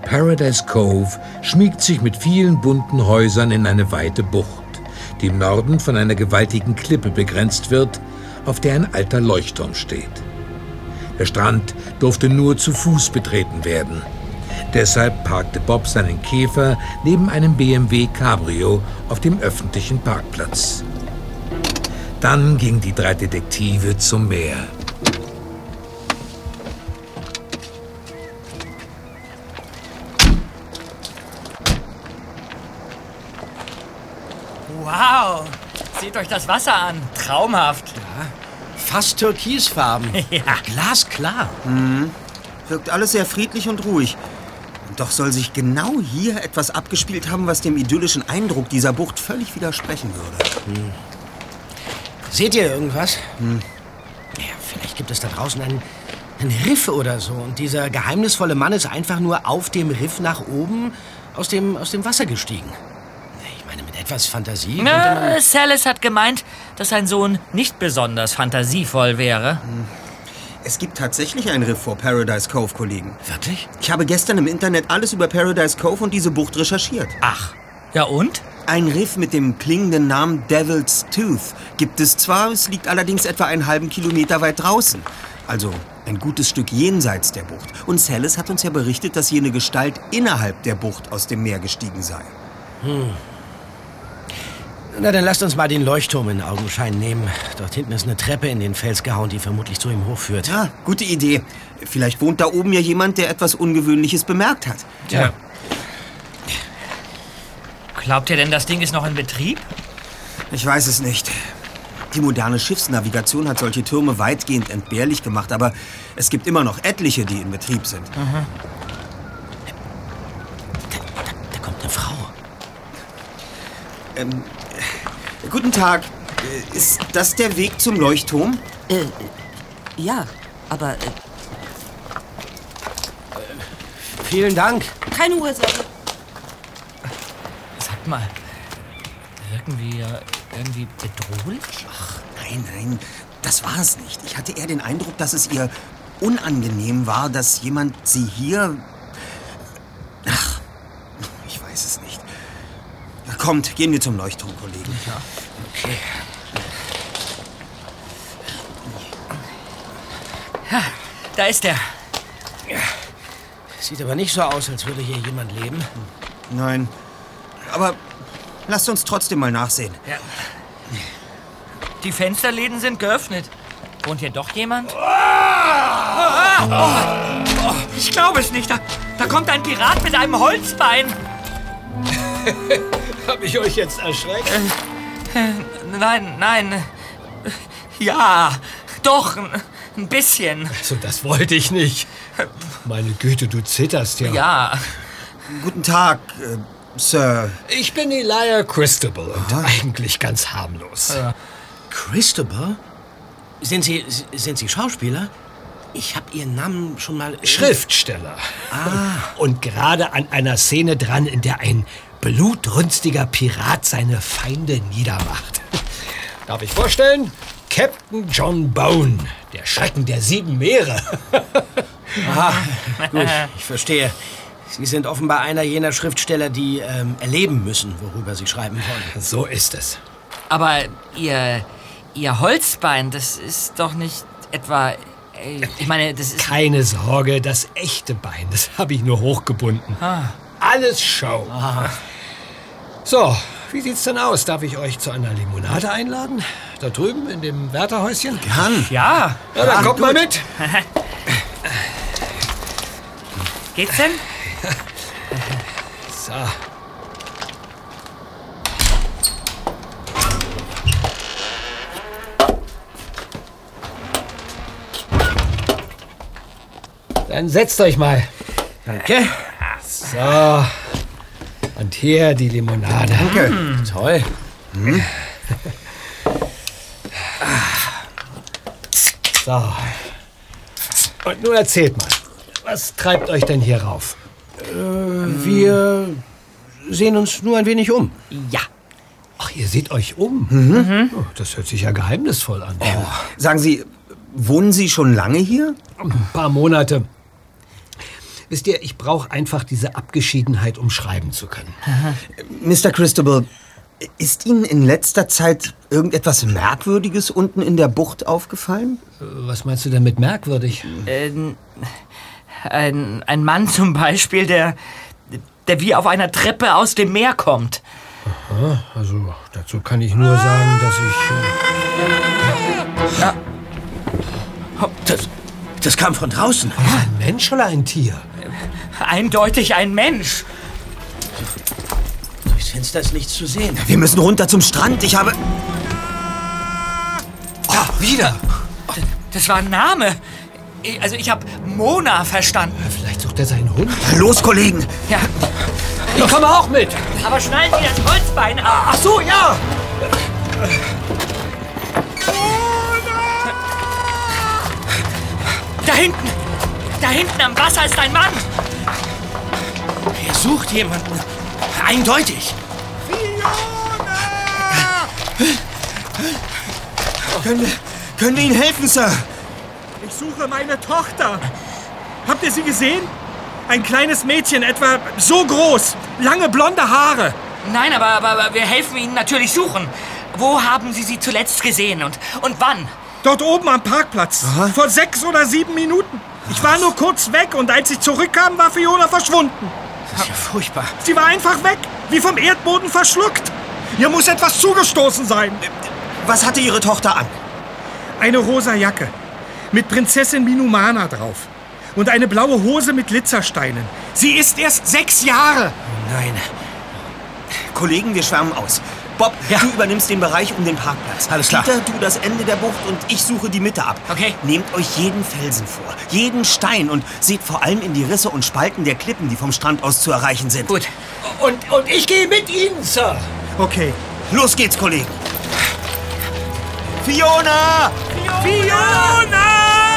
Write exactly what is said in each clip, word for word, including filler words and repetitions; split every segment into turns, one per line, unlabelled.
Paradise Cove schmiegt sich mit vielen bunten Häusern in eine weite Bucht, die im Norden von einer gewaltigen Klippe begrenzt wird, auf der ein alter Leuchtturm steht. Der Strand durfte nur zu Fuß betreten werden. Deshalb parkte Bob seinen Käfer neben einem B M W Cabrio auf dem öffentlichen Parkplatz. Dann gingen die drei Detektive zum Meer.
Wow, seht euch das Wasser an. Traumhaft.
Ja, fast türkisfarben.
Ja.
Glasklar.
Mhm. Wirkt alles sehr friedlich und ruhig. Doch soll sich genau hier etwas abgespielt haben, was dem idyllischen Eindruck dieser Bucht völlig widersprechen würde.
Hm. Seht ihr irgendwas? Hm. Ja, vielleicht gibt es da draußen einen, einen Riff oder so. Und dieser geheimnisvolle Mann ist einfach nur auf dem Riff nach oben aus dem, aus dem Wasser gestiegen. Ich meine, mit etwas Fantasie könnte man...
Na, Salas hat gemeint, dass sein Sohn nicht besonders fantasievoll wäre.
Hm. Es gibt tatsächlich einen Riff vor Paradise Cove, Kollegen.
Wirklich?
Ich habe gestern im Internet alles über Paradise Cove und diese Bucht recherchiert.
Ach, ja und?
Ein Riff mit dem klingenden Namen Devil's Tooth gibt es zwar, es liegt allerdings etwa einen halben Kilometer weit draußen. Also ein gutes Stück jenseits der Bucht. Und Salas hat uns ja berichtet, dass jene Gestalt innerhalb der Bucht aus dem Meer gestiegen sei.
Hm. Na, dann lasst uns mal den Leuchtturm in Augenschein nehmen. Dort hinten ist eine Treppe in den Fels gehauen, die vermutlich zu ihm hochführt.
Ja, gute Idee. Vielleicht wohnt da oben ja jemand, der etwas Ungewöhnliches bemerkt hat.
Ja. Glaubt ihr denn, das Ding ist noch in Betrieb?
Ich weiß es nicht. Die moderne Schiffsnavigation hat solche Türme weitgehend entbehrlich gemacht, aber es gibt immer noch etliche, die in Betrieb sind.
Mhm.
Da, da, da kommt eine Frau.
Ähm, guten Tag. Ist das der Weg zum Leuchtturm?
Äh, ja, aber... Äh,
Vielen Dank.
Keine Ursache.
Sag mal, wirken wir irgendwie bedrohlich?
Ach, nein, nein, das war es nicht. Ich hatte eher den Eindruck, dass es ihr unangenehm war, dass jemand sie hier... Ach, ich weiß es nicht. Na, kommt, gehen wir zum Leuchtturm, Kollegen.
Ja, okay. Ja, da ist er.
Sieht aber nicht so aus, als würde hier jemand leben.
Nein, aber lasst uns trotzdem mal nachsehen.
Ja. Die Fensterläden sind geöffnet. Wohnt hier doch jemand? Oh! Oh! Oh! Ich glaube es nicht. Da, da kommt ein Pirat mit einem Holzbein.
Hab ich euch jetzt erschreckt?
Äh, äh, nein, nein. Ja, doch, ein, ein bisschen.
Also, das wollte ich nicht. Meine Güte, du zitterst ja.
Ja.
Guten Tag, äh, Sir.
Ich bin Elijah Christabel und ah. eigentlich ganz harmlos.
Ja.
Christabel? Sind Sie, sind Sie Schauspieler? Ich habe Ihren Namen schon mal...
Schriftsteller.
Ah.
Und gerade an einer Szene dran, in der ein blutrünstiger Pirat seine Feinde niedermacht. Darf ich vorstellen? Captain John Bone, der Schrecken der sieben Meere.
Aha, gut, ich verstehe. Sie sind offenbar einer jener Schriftsteller, die ähm, erleben müssen, worüber sie schreiben wollen.
So ist es.
Aber Ihr, Ihr Holzbein, das ist doch nicht etwa... Ich meine, das ist...
Keine Sorge, das echte Bein, das habe ich nur hochgebunden.
Ah.
Alles Show.
Aha.
So, wie sieht's denn aus? Darf ich euch zu einer Limonade einladen? Da drüben in dem Wärterhäuschen?
Gern.
Ja.
Ja, dann kommt mal mit.
Geht's denn?
So. Dann setzt euch mal.
Danke.
So. Und hier die Limonade.
Danke.
Mm, toll.
Hm.
So. Und nun erzählt mal, was treibt euch denn hier rauf?
Äh, wir sehen uns nur ein wenig um.
Ja.
Ach, ihr seht euch um?
Mhm.
Oh, das hört sich ja geheimnisvoll an.
Oh. Sagen Sie, wohnen Sie schon lange hier?
Ein paar Monate. Wisst ihr, ich brauche einfach diese Abgeschiedenheit, um schreiben zu können.
Mister Christabel, ist Ihnen in letzter Zeit irgendetwas Merkwürdiges unten in der Bucht aufgefallen?
Was meinst du denn mit merkwürdig?
Ähm, ein, ein Mann zum Beispiel, der, der wie auf einer Treppe aus dem Meer kommt.
Aha, also dazu kann ich nur sagen, dass ich... Äh
Ja.
Das, das kam von draußen.
Ist das ein Mensch oder ein Tier?
Eindeutig ein Mensch.
Durchs Fenster ist nichts zu sehen.
Wir müssen runter zum Strand. Ich habe...
Ja, wieder!
Das war ein Name. Also ich habe Mona verstanden.
Vielleicht sucht er seinen Hund.
Los, Kollegen!
Ja,
Ich komme auch mit!
aber schnallen Sie das Holzbein ab.
Ach so, ja!
Da hinten. Da hinten am Wasser ist ein Mann.
Er sucht jemanden. Eindeutig.
Können wir, können wir Ihnen helfen, Sir?
Ich suche meine Tochter. Habt ihr sie gesehen? Ein kleines Mädchen, etwa so groß. Lange blonde Haare.
Nein, aber, aber, aber wir helfen Ihnen natürlich suchen. Wo haben Sie sie zuletzt gesehen und, und wann?
Dort oben am Parkplatz. Vor sechs oder sieben Minuten. Ich war nur kurz weg und als ich zurückkam, war Fiona verschwunden.
Das ist ja furchtbar.
Sie war einfach weg, wie vom Erdboden verschluckt. Hier muss etwas zugestoßen sein.
Was hatte Ihre Tochter an?
Eine rosa Jacke mit Prinzessin Minumana drauf. Und eine blaue Hose mit Glitzersteinen. Sie ist erst sechs Jahre.
Nein.
Kollegen, wir schwärmen aus. Bob,
Ja.
du übernimmst den Bereich um den Parkplatz.
Alles klar.
Peter, du das Ende der Bucht und ich suche die Mitte ab.
Okay.
Nehmt euch jeden Felsen vor, jeden Stein und seht vor allem in die Risse und Spalten der Klippen, die vom Strand aus zu erreichen sind.
Gut.
Und, und ich gehe mit Ihnen, Sir!
Okay.
Los geht's, Kollegen. Fiona!
Fiona!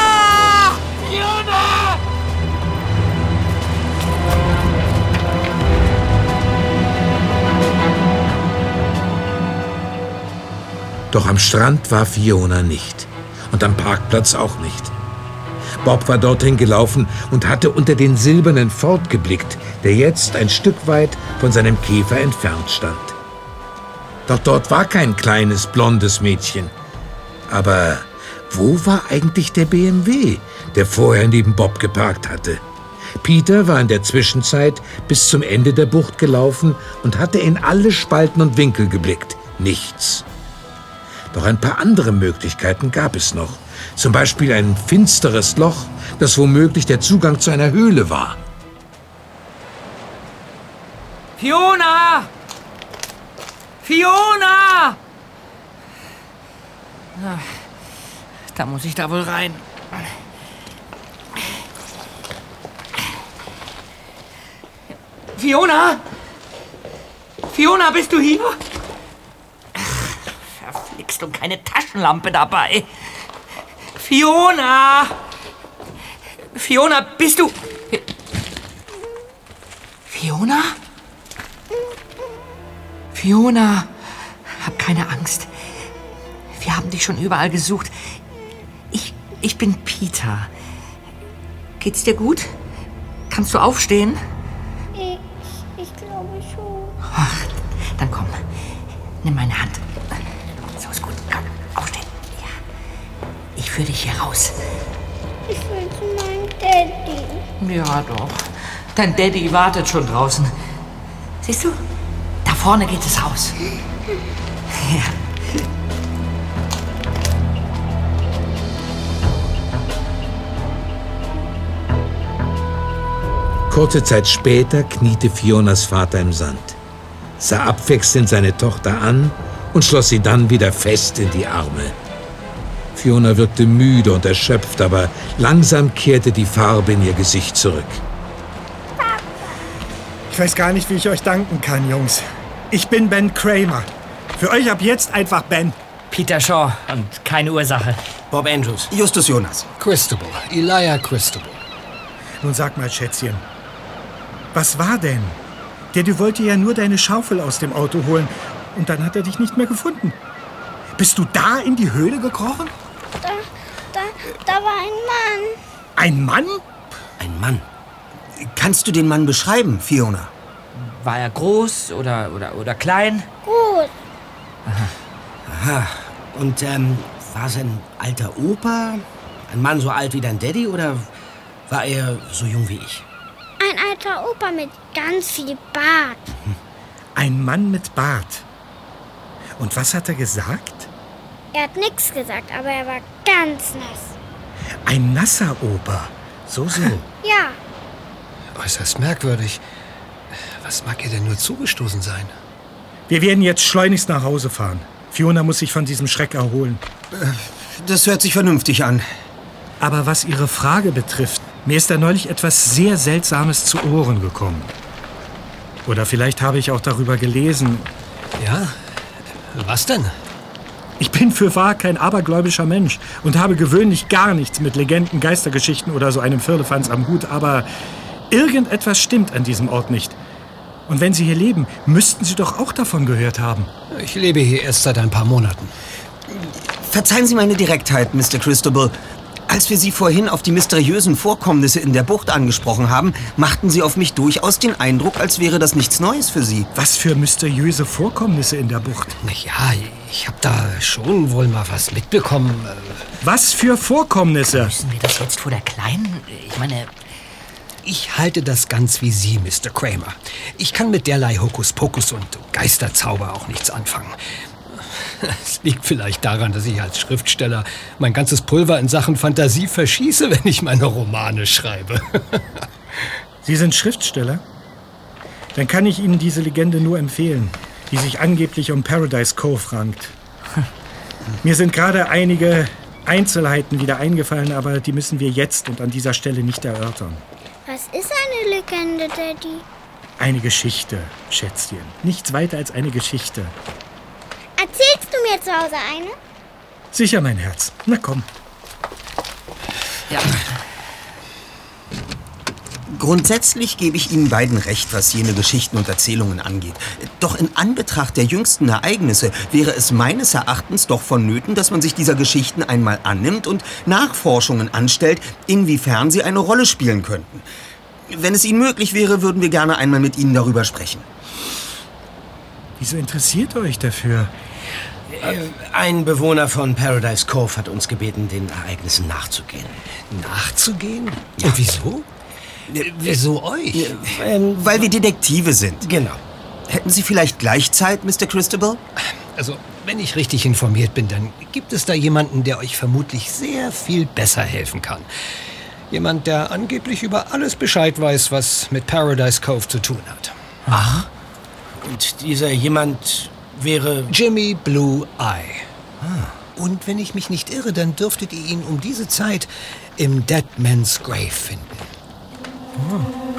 Doch am Strand war Fiona nicht. Und am Parkplatz auch nicht. Bob war dorthin gelaufen und hatte unter den silbernen Ford geblickt, der jetzt ein Stück weit von seinem Käfer entfernt stand. Doch dort war kein kleines, blondes Mädchen. Aber wo war eigentlich der B M W, der vorher neben Bob geparkt hatte? Peter war in der Zwischenzeit bis zum Ende der Bucht gelaufen und hatte in alle Spalten und Winkel geblickt. Nichts. Doch ein paar andere Möglichkeiten gab es noch. Zum Beispiel ein finsteres Loch, das womöglich der Zugang zu einer Höhle war.
Fiona! Fiona! Na, da muss ich da wohl rein. Fiona? Fiona, bist du hier? Ach, verflixt und keine Taschenlampe dabei. Fiona! Fiona, bist du... Fiona? Fiona, hab keine Angst. Wir haben dich schon überall gesucht. Ich, ich bin Peter. Geht's dir gut? Kannst du aufstehen?
Ich, ich glaube schon.
Ach, dann komm. Nimm meine Hand. So ist gut. Komm, aufstehen. Ja. Ich führe dich hier raus.
Ich will zu meinem Daddy.
Ja, doch. Dein Daddy wartet schon draußen. Siehst du? Da vorne geht es raus. Ja.
Kurze Zeit später kniete Fionas Vater im Sand, sah abwechselnd seine Tochter an und schloss sie dann wieder fest in die Arme. Fiona wirkte müde und erschöpft, aber langsam kehrte die Farbe in ihr Gesicht zurück.
Ich weiß gar nicht, wie ich euch danken kann, Jungs. Ich bin Ben Kramer. Für euch ab jetzt einfach Ben.
Peter Shaw und keine Ursache.
Bob Andrews.
Justus Jonas.
Christabel, Elijah Christabel.
Nun sag mal, Schätzchen, was war denn? Daddy wollte ja nur deine Schaufel aus dem Auto holen und dann hat er dich nicht mehr gefunden. Bist du da in die Höhle gekrochen?
Da, da, da war ein Mann.
Ein Mann?
Ein Mann.
Kannst du den Mann beschreiben, Fiona?
War er groß oder, oder, oder klein?
Gut.
Aha. Und ähm, war sein alter Opa ein Mann so alt wie dein Daddy oder war er so jung wie ich?
Ein alter Opa mit ganz viel Bart.
Ein Mann mit Bart. Und was hat er gesagt?
Er hat nichts gesagt, aber er war ganz nass.
Ein nasser Opa. So, so.
Ja.
Äußerst merkwürdig. Was mag ihr denn nur zugestoßen sein?
Wir werden jetzt schleunigst nach Hause fahren. Fiona muss sich von diesem Schreck erholen.
Das hört sich vernünftig an.
Aber was Ihre Frage betrifft, mir ist da neulich etwas sehr Seltsames zu Ohren gekommen. Oder vielleicht habe ich auch darüber gelesen.
Ja? Was denn?
Ich bin für wahr kein abergläubischer Mensch und habe gewöhnlich gar nichts mit Legenden, Geistergeschichten oder so einem Firlefanz am Hut, aber irgendetwas stimmt an diesem Ort nicht. Und wenn Sie hier leben, müssten Sie doch auch davon gehört haben.
Ich lebe hier erst seit ein paar Monaten.
Verzeihen Sie meine Direktheit, Mister Christobal. Als wir Sie vorhin auf die mysteriösen Vorkommnisse in der Bucht angesprochen haben, machten Sie auf mich durchaus den Eindruck, als wäre das nichts Neues für Sie.
Was für mysteriöse Vorkommnisse in der Bucht?
Na ja, ich habe da schon wohl mal was mitbekommen.
Was für Vorkommnisse?
Müssen wir das jetzt vor der Kleinen? Ich meine...
Ich halte das ganz wie Sie, Mister Kramer. Ich kann mit derlei Hokuspokus und Geisterzauber auch nichts anfangen. Es liegt vielleicht daran, dass ich als Schriftsteller mein ganzes Pulver in Sachen Fantasie verschieße, wenn ich meine Romane schreibe.
Sie sind Schriftsteller? Dann kann ich Ihnen diese Legende nur empfehlen, die sich angeblich um Paradise Cove rankt. Mir sind gerade einige Einzelheiten wieder eingefallen, aber die müssen wir jetzt und an dieser Stelle nicht erörtern.
Was ist eine Legende, Daddy?
Eine Geschichte, Schätzchen. Nichts weiter als eine Geschichte.
Erzählst du mir zu Hause eine?
Sicher, mein Herz. Na komm.
Ja.
Grundsätzlich gebe ich Ihnen beiden recht, was jene Geschichten und Erzählungen angeht. Doch in Anbetracht der jüngsten Ereignisse wäre es meines Erachtens doch vonnöten, dass man sich dieser Geschichten einmal annimmt und Nachforschungen anstellt, inwiefern sie eine Rolle spielen könnten. Wenn es Ihnen möglich wäre, würden wir gerne einmal mit Ihnen darüber sprechen.
Wieso interessiert ihr euch dafür?
Ein Bewohner von Paradise Cove hat uns gebeten, den Ereignissen nachzugehen.
Nachzugehen? Und wieso? Wieso euch?
Ähm,
Weil wir Detektive sind.
Genau.
Hätten Sie vielleicht gleich Zeit, Mister Christobal?
Also, wenn ich richtig informiert bin, dann gibt es da jemanden, der euch vermutlich sehr viel besser helfen kann. Jemand, der angeblich über alles Bescheid weiß, was mit Paradise Cove zu tun hat.
Aha. Und dieser jemand wäre...
Jimmy Blue Eye. Ah. Und wenn ich mich nicht irre, dann dürftet ihr ihn um diese Zeit im Dead Man's Grave finden.
Oh.